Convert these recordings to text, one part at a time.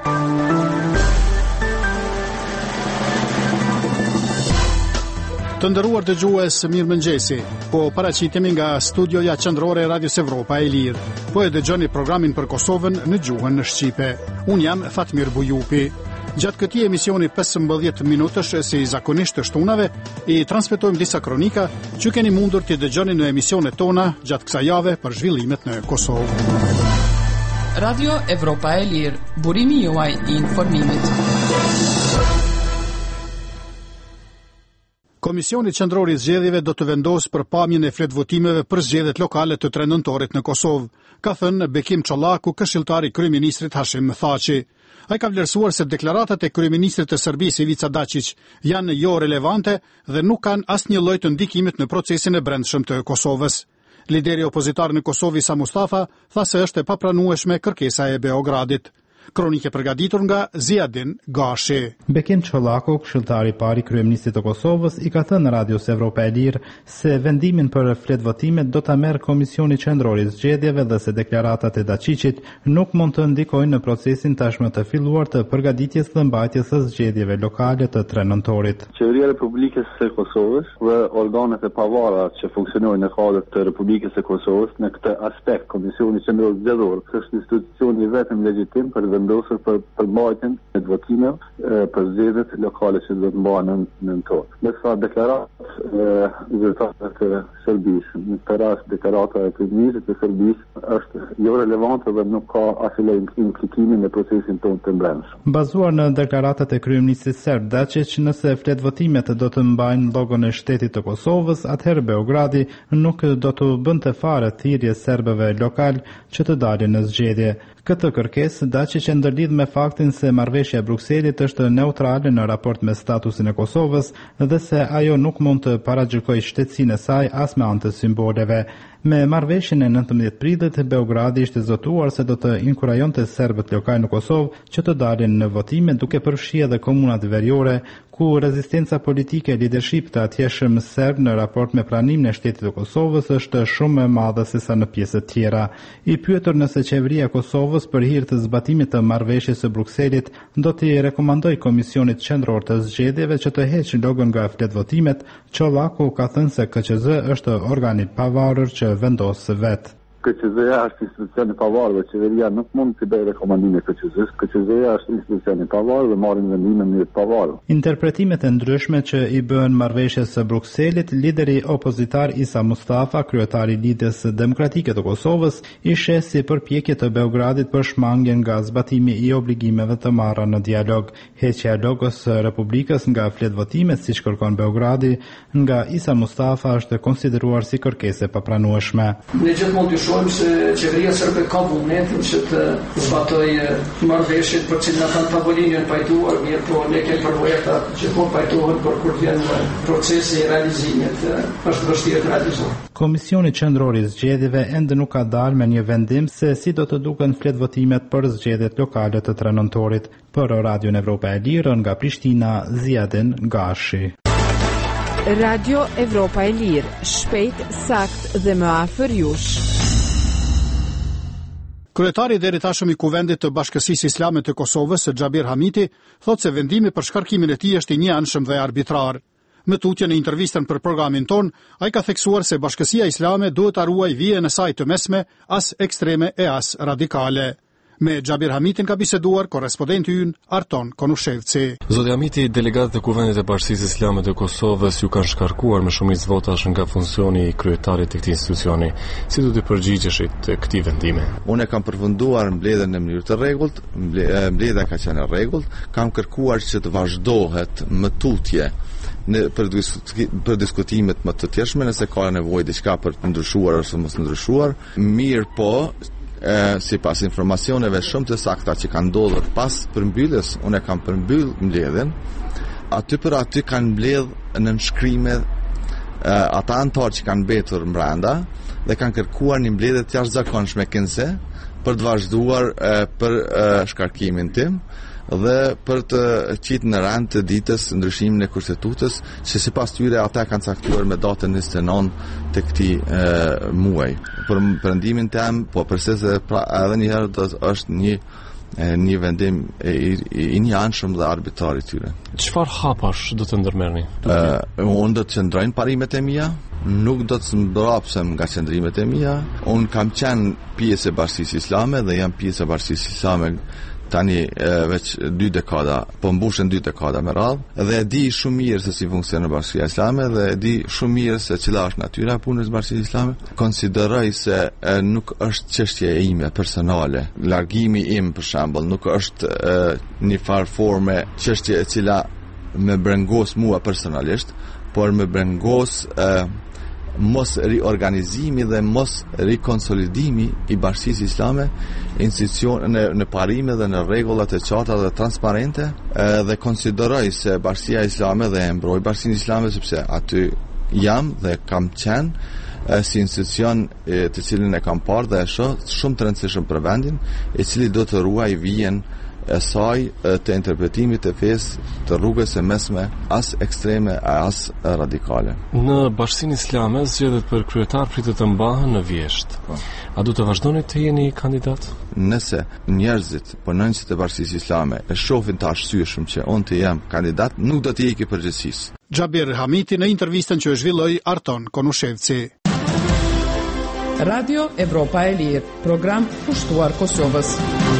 Të nderuar dëgjues, mirëmëngjesi. Po paraqitemi nga studioja qendrore e Radios Evropa e Lirë. Po e dëgjoni programin për Kosovën në gjuhën shqipe. Unë jam Fatmir Bujupi. Gjatë këtij emisioni 15 minutësh si zakonisht të shtunave, i transmetojmë disa kronika që keni mundur t'i dëgjoni në emisionet tona gjatë kësaj jave për zhvillimet në Kosovë. Radio Evropa e Lirë, burimi juaj i informimit. Komisioni qendror i zgjedhjeve do të vendosë për pamjen e fletvotimeve për zgjedhjet lokale të 3 nëntorit në Kosovë, ka thënë Bekim Çollaku, këshilltari i kryeministrit Hashim Thaçi. Ai ka vlerësuar se deklaratat e kryeministrit të Serbisë Ivica Dačić janë jo relevante dhe nuk kanë asnjë lloj të ndikimit në procesin e brendshëm të Kosovës. Lideri opozitar në Kosovë Isa Mustafa tha se është e papranueshme kërkesa e Beogradit. Kronike përgatitur nga Ziadin Gashi. Bekim Çollaku, këshilltari i parë i kryeministrit të Kosovës, i ka thënë Radios Evropa e Lirë se vendimin për fletvotimet do ta merr Komisioni Qendror i Zgjedhjeve dhe se deklaratat e Dačićit nuk mund të ndikojnë në procesin tashmë të filluar të përgatitjes dhe mbajtjes së zgjedhjeve lokale të 3 nëntorit. Qeveria e Republikës së Kosovës dhe organet e pavara që funksionojnë në kuadër të Republikës së Kosovës në këtë aspekt, Komisioni Qendror Zgjedhor është institucioni vetëm legjitim për vendosur për përmbajtjen e votimeve për zgjedhjet lokale që do të mbahen në nëntor. Ndërsa deklaratat zyrtare të Serbisë, në këtë rast deklarata e kryeministrit të Serbisë është jo relevante dhe nuk ka asnjë implikimi në procesin tonë të brendshëm. Bazuar në deklaratat e kryeministrit serb Dačić, nëse fletvotimet do të mbajnë llogon e shtetit të Kosovës, atëherë Beogradi nuk do të bënte fare thirrje serbëve lokal që të dalin në zgjedhje. Këtë kërkesë Dačić e ndërlidh me faktin se marrëveshja e Brukselit është neutrale në raport me statusin e Kosovës dhe se ajo nuk mund të paragjykojë shtetësinë e saj as me anë të simboleve. Me marrëveshjen e 19 prillit, Beogradi ishte zotuar se do të inkurajonte serbët lokal në Kosovë që të dalin në votime, duke përfshirë edhe komunat veriore, ku rezistenca politike e lidership të atjeshëm serb në raport me pranimin e shtetit të Kosovës është shumë më madhe se sa në pjesët tjera. I pyetur nëse qeveria e Kosovës për hir të zbatimit të marrëveshjes së Brukselit do t'i rekomandojë Komisionit Qendror të Zgjedhjeve që të heqë logon nga fletvotimet, Çollaku ka thënë se KQZ është organi pavarur që vendos vetë. KQZ-ja është institucion i pavarur dhe qeveria nuk mund të bëjë rekomandime KQZ-s. KQZ-ja është institucion i pavarur dhe marrin vendime në mënyrë të pavarur. Interpretimet e ndryshme që i bën marrëveshjes së Brukselit, lideri opozitar Isa Mustafa, kryetari i Lidhjes Demokratike të Kosovës, i sheh si përpjekje të Beogradit për shmangjen nga zbatimi i obligimeve të marra në dialog. Heqja e logos së Republikës nga fletvotimet, siç kërkon Beogradi, nga Isa Mustafa është konsideruar si kërkesë e papranueshme. Ne gjithmonë shohim se qeveria serbe ka vullnetin që të zbatojë marrëveshjet për cilën ata tavolinë janë pajtuar, mirë po ne kemi përvojata që po pajtohen por kur vjen procesi i realizimit është vështirë të realizohet. Komisioni Qendror i Zgjedhjeve ende nuk ka dalë me një vendim se si do të duken fletvotimet për zgjedhjet lokale të 3 nëntorit. Për Radio Evropa e Lirë nga Prishtina, Ziadin Gashi. Radio Evropa e Lirë, shpejt, sakt dhe më afër jush. Kryetari deri tashëm i Kuvendit të Bashkësisë Islame të Kosovës, Xhabir Hamiti, thotë se vendimi për shkarkimin e tij është i njaanshëm dhe arbitrar. Në tutje në intervistën për programin ton, ai ka theksuar se Bashkësia Islame duhet ta ruajë vijën e saj të mesme, as ekstreme e as radikale. Me Xhabir Hamitin ka biseduar korrespondenti ynë Arton Konushevci. Zoti Hamiti, delegatët e Kuvendit të Bashkisë Islame të Kosovës ju kanë shkarkuar me shumicë votash nga funksioni i kryetarit të këtij institucioni. Si do të përgjigjeshit këtij vendimi? Unë kam përfunduar mbledhjen në mënyrë të rregullt, mbledhja ka qenë e rregullt, kam kërkuar që të vazhdohet më tutje për diskutimet më të tjershme nëse ka nevojë diçka për të ndryshuar ose mos ndryshuar. Mirë po, sipas informacioneve shumë të sakta që kanë ndodhur pas përmbylljes, unë kam përmbyll mbledhjen. Aty për aty kanë mbledh në nënshkrime ata antarë që kanë mbetur brenda dhe kanë kërkuar një mbledhje të jashtëzakonshme kënse për të vazhduar për shkarkimin tim dhe për të qitë në rand të ditës ndryshimin e kushtetutës që sipas tyre ata kanë caktuar me datën 29 të këtij muaji. Për perëndimin tim, po përsëri edhe një herë është një një vendim i njanshëm dhe arbitrar i tyre. Çfarë hapash do të ndërmerrni? Unë do të qëndrojnë parimet e mia, nuk do të mbrapsem nga qëndrimet e mia. Unë kam qenë pjesë e Bashkisë Islame dhe jam pjesë e Bashkisë Islame tani veç 2 dekada, po mbushen 2 dekada me radhë, dhe e di shumë mirë se si funksionon Bashkia Islame dhe e di shumë mirë se cila është natyra e punës Bashkisë Islame. Konsideroj se nuk është çështje e ime personale. Largimi im për shembull nuk është një farë forme çështje e cila më brengos mua personalisht, por më brengos mos riorganizimi dhe mos rikonsolidimi i Bashkisë Islame në parime dhe në rregullat e qarta dhe transparente, dhe konsideroj se Bashkia Islame dhe e mbroj Bashkinë Islame sepse aty jam dhe kam qenë si institucion të cilin e kam parë dhe e shoh shumë të rëndësishëm për vendin, i cili do të ruaj vijën e saj të interpretimit të fesë të rrugës së mesme, as ekstreme as radikale. Në Bashkinë Islame zgjedhjet për kryetar pritet të mbahen në vjesht. A do të vazhdoni të jeni kandidat? Nëse njerëzit, punonjësit e Bashkisë Islame e shohin të arsyeshëm që unë të jam kandidat, nuk do të ikë përgjegjësisë. Xhabir Hamiti në intervistën që e zhvilloi Arton Konushevci. Radio Evropa e Lirë, program pushtuar Kosovës.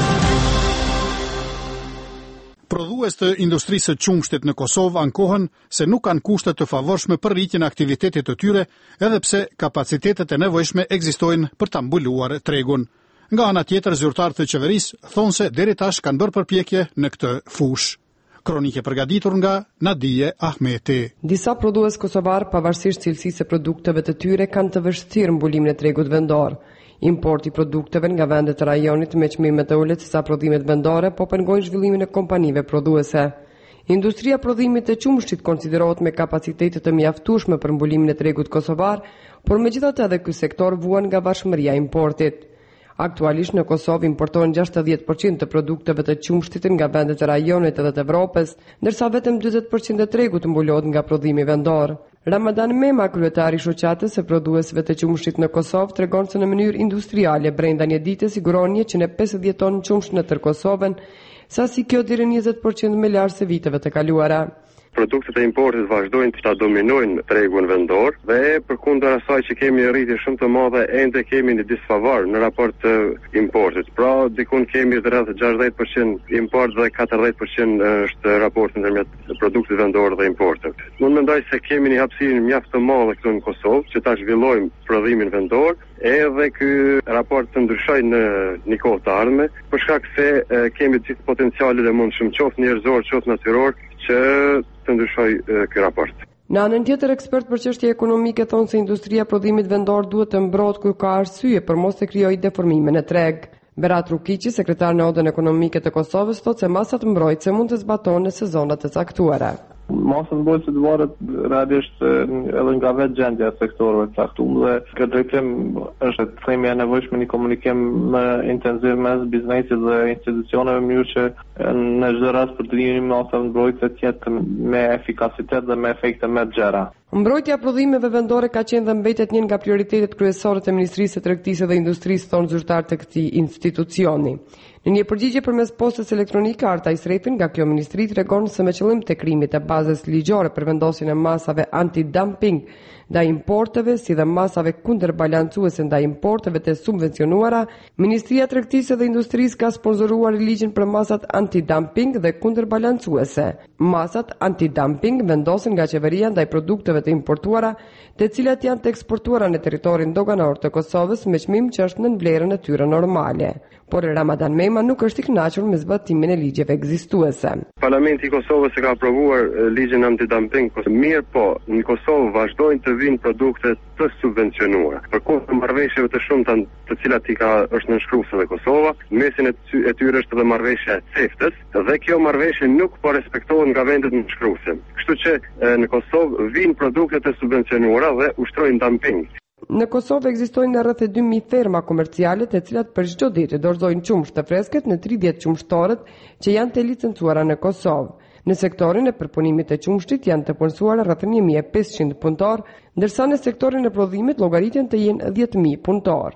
Prodhues të industrisë së qumshtit në Kosovë ankohen se nuk kanë kushte të favorshme për rritjen e aktivitetit të tyre, edhe pse kapacitetet e nevojshme ekzistojnë për ta mbuluar tregun. Nga ana tjetër, zyrtarët e qeverisë thonë se deri tash kanë bërë përpjekje në këtë fushë. Kronike përgatitur nga Nadije Ahmeti. Disa prodhues kosovar, pavarësisht cilësisë së produkteve të tyre, kanë të vështirë mbulimin e tregut vendor. Importi produkteve nga vendet të rajonit me çmime të ulët sesa prodhimet vendore po pengojnë zhvillimin e kompanive prodhuese. Industria prodhimit të qumshtit konsiderohet me kapacitete të mjaftueshme për mbulimin e tregut kosovar, por megjithatë edhe ky sektor vuan nga bashkëmëria e importit. Aktualisht në Kosovë importohen 60% të produkteve të qumshtit nga vendet e rajonit edhe të Evropës, ndërsa vetëm 40% e tregut mbulohet nga prodhimi vendor. Ramadan Mema, kryetari i shoqatës së prodhuesve të qumshtit në Kosovë, tregon se në mënyrë industriale brenda një dite siguron 150 tonë qumsht në tër Kosovën, sasi kjo deri 20% më lart se viteve të kaluara. Produktet e importit vazhdojnë të dominojnë tregun vendor dhe përkundër asaj që kemi rritje shumë të madhe, ende kemi një disfavor në raport të importit. Pra, dikun kemi rreth 60% import dhe 40% është raporti ndërmjet produktit vendor dhe importit. Unë mendoj se kemi një hapësirë mjaft të madhe këtu në Kosovë që ta zhvillojmë prodhimin vendor, edhe ky raport të ndryshoj në një kohë të ardhme, për shkak se kemi gjithë potenciale dhe mundshëm qoftë njerëzor, qoftë natyror, që të ndryshoj ky raport. Në anën tjetër, ekspert për çështje ekonomike thonë se industria prodhimit vendor duhet të mbrohet kur ka arsye për mos të krijojë deformime në treg. Berat Rukiqi, sekretar në Odën Ekonomike të Kosovës, thotë se masat mbrojtëse mund të zbatohen në sezonat të caktuara. Masa mbrojtëse të varet realisht edhe nga vetë gjendja e sektorëve të caktuar dhe këtë drejtim është themi e nevojshme një komunikim më intenziv mes biznesit dhe institucioneve, në mënyrë që në çdo rast përdorimi i masave mbrojtëse të jetë me efikasitet dhe me efekte më të gjera. Mbrojtja e prodhimeve vendore ka qenë dhe mbetet një nga prioritetet kryesore të Ministrisë së Tregtisë dhe Industrisë, thonë zyrtar të këtij institucioni. Në një përgjigje përmes postës elektronike, Arta Isrefin nga kjo ministri tregon se me qëllim të krijimit të bazës ligjore për vendosjen e masave anti-dumping ndaj importeve, si dhe masave kundërbalancuese ndaj importeve të subvencionuara, Ministria e Tregtisë dhe Industrisë ka sponsoruar ligjin për masat anti-dumping dhe kundërbalancuese. Masat anti-dumping vendosen nga qeveria ndaj produkteve të importuara, të cilat janë të eksportuara në territorin doganor të Kosovës me çmim që është nën vlerën e tyre normale. Por Ramadan Mema nuk është i kënaqur me zbatimin e ligjeve ekzistuese. Parlamenti i Kosovës e ka aprovuar ligjin antidumping, mirë po, në Kosovë vazhdojnë të vinë produkte të subvencionuara. Përkundër marrëveshjeve të shumta të cilat është nënshkruar dhe Kosova, mesin e tyre është edhe marrëveshja e CEFTA-s dhe kjo marrëveshje nuk po respektohet nga vendet nënshkruese. Kështu që në Kosovë vinë produkte të subvencionuara dhe ushtrojnë dumping. Në Kosovë ekzistojnë rreth 2000 ferma komerciale të cilat për çdo ditë dorëzojnë qumësht të freskët në 30 qumshtorët që janë të licencuara në Kosovë. Në sektorin e përpunimit të qumshtit janë të punësuar rreth 1500 punëtor, ndërsa në sektorin e prodhimit llogaritën të jenë 10000 punëtor.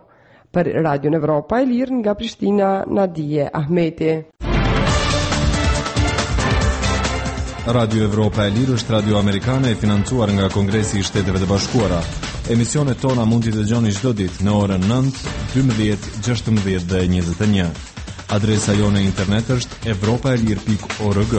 Për Radio Evropa e Lirë nga Prishtina, Nadije Ahmeti. Radio Evropa e Lirë është radio amerikane e financuar nga Kongresi i Shteteve të Bashkuara. Emisionet tona mund t'i dëgjoni çdo ditë në orën 9, 12, 16 dhe 21. Adresa jone internet është evropaelir.org.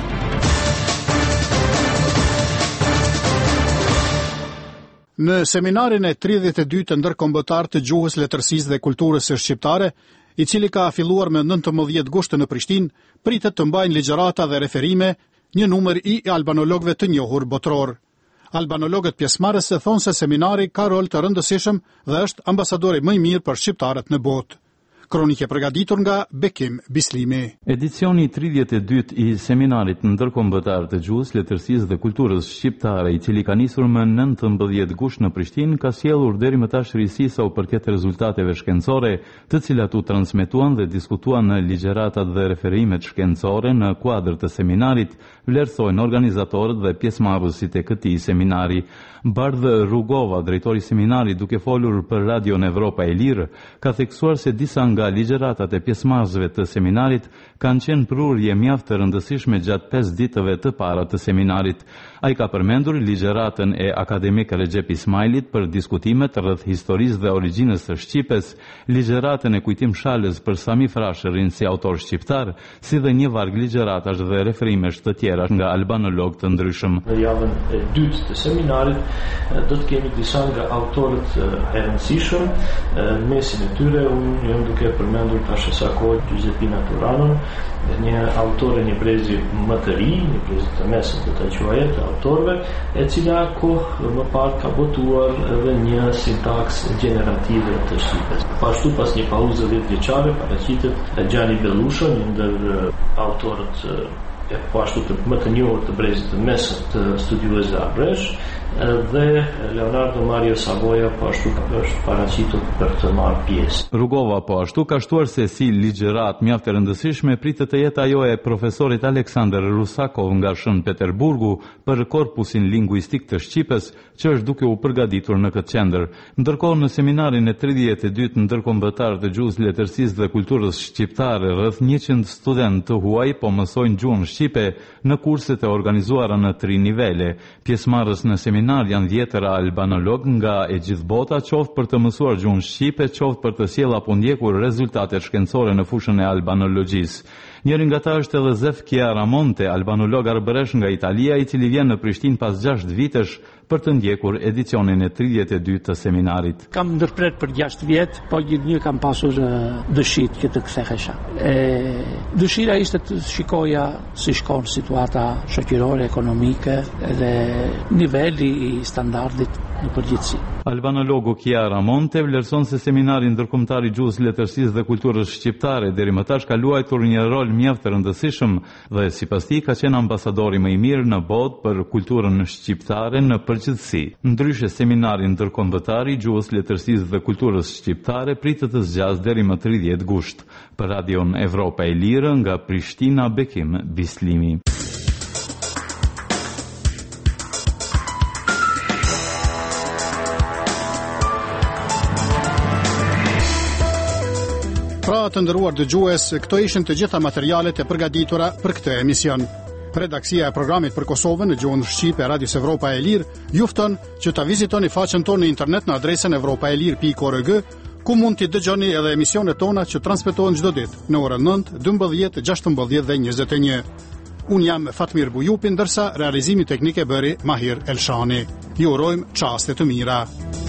Në seminarin e 32 të ndërkombëtar të gjuhës, letërsisë dhe kulturës së shqiptare, i cili ka filluar me 19 gusht në Prishtinë, pritet të mbajnë ligjërata dhe referime një numër i albanologëve të njohur botror. Albanologët pjesëmarrëse thonë se seminari ka rol të rëndësishëm dhe është ambasadori më i mirë për shqiptarët në botë. Kronike përgatitur nga Bekim Bislimi. Edicioni 32 i seminarit ndërkombëtar të gjuhës, letërsisë dhe kulturës shqiptare, i cili ka nisur më 19 gusht në Prishtinë, ka sjellur deri më tash risi sa u përket rezultateve shkencore, të cilat u transmetuan dhe diskutuan në ligjëratat dhe referimet shkencore në kuadër të seminarit, vlerësojnë organizatorët dhe pjesëmarrësit e këtij seminari. Bardh Rugova, drejtori i seminarit, duke folur për Radio Evropa e Lirë, ka theksuar se disa nga ligjëratat e pjesëmarrësve të seminarit kanë qenë prurje mjaft të rëndësishme gjatë 5 ditëve të para të seminarit. Ai ka përmendur ligjëratën e akademik Recep Ismailit për diskutimet rreth historisë dhe origjinës së Shqipës, ligjëratën e Kujtim Shalës për Sami Frashërin si autor shqiptar, si dhe një varg ligjëratash dhe referimesh të tjera nga albanolog të ndryshëm. Në javën e dytë të seminarit do të kemi disa nga autorët e rëndësishëm, mesin e tyre unë jam duke përmendur tash sa kohë Giuseppina Turanon, një autore, një brezi më të ri, një brezi të mesëm të të quajet të autorëve, e cila kohë më parë ka botuar edhe një sintaks generative të Shqipës. Pashtu pas një pauzë 10 vjeçare paraqitet Gjani Bellusha, një ndër autorët e pashtu më të njohur të brezit të mesëm të studiuesve Abresh, dhe Leonardo Mario Savoia po ashtu është paraqitur për të marrë pjesë. Rugova po ashtu ka shtuar se si ligjërat mjaft e rëndësishme pritet të jetë ajo e profesorit Aleksandr Rusakov nga Shën Peterburgu për korpusin lingvistik të Shqipës, që është duke u përgatitur në këtë qendër. Ndërkohë në seminarin e 32 ndërkombëtar të gjuhës, letërsisë dhe kulturës shqiptare, rreth 100 studentë të huaj po mësojnë gjuhën shqipe në kurset e organizuara në 3 nivele. Pjesëmarrës në seminar janë 10 albanolog nga e gjithë bota, qoftë për të mësuar gjuhën shqipe, qoftë për të sjellë apo ndjekur rezultate shkencore në fushën e albanologjisë. Njëri nga ta është edhe Zef Chiaramonte, albanolog arbëresh nga Italia, i cili vjen në Prishtinë pas 6 vitesh për të ndjekur edicionin e 32 të seminarit. Kam ndërprer për 6 vjet, po gjithnjë kam pasur dëshirë që të kthehesha. Dëshira ishte të shikoja si shkon situata shoqërore, ekonomike dhe niveli i standardit në përgjithësi. Albanologu Chiaramonte vlerëson se seminari ndërkombëtar i gjuhës, letërsisë dhe kulturës shqiptare deri më tash ka luajtur një rol mjaft të rëndësishëm dhe sipas tij ka qenë ambasadori më i mirë në botë për kulturën shqiptare në përgjithësi. Ndryshe, seminari ndërkombëtar i gjuhës, letërsisë dhe kulturës shqiptare pritet të zgjasë deri më 30 gusht. Për Radion Evropa e Lirë nga Prishtina, Bekim Bislimi. Pra të nderuar dëgjues, këto ishin të gjitha materialet e përgatitura për këtë emision. Redaksia e programit për Kosovën në gjuhën shqipe e Radios Evropa e Lirë ju fton që ta vizitoni faqen tonë në internet në adresën evropaelir.org, ku mund t'i dëgjoni edhe emisionet tona që transmetohen çdo ditë në orën 9, 12, 16 dhe 21. Unë jam Fatmir Bujupi, ndërsa realizimi teknik e bëri Mahir Elshani. Ju urojmë çaste të mira.